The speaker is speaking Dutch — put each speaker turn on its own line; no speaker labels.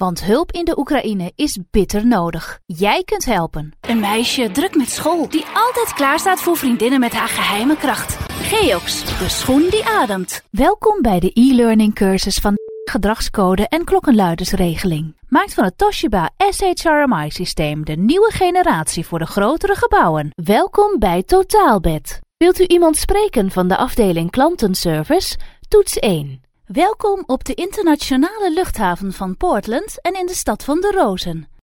Want hulp in de Oekraïne is bitter nodig. Jij kunt helpen.
Een meisje druk met school die altijd klaar staat voor vriendinnen met haar geheime kracht. Geox, de schoen die ademt.
Welkom bij de e-learning cursus van gedragscode en klokkenluidersregeling. Maakt van het Toshiba SHRMI-systeem de nieuwe generatie voor de grotere gebouwen. Welkom bij Totaalbed. Wilt u iemand spreken van de afdeling klantenservice? Toets 1. Welkom op de internationale luchthaven van Portland en in de stad van de Rozen.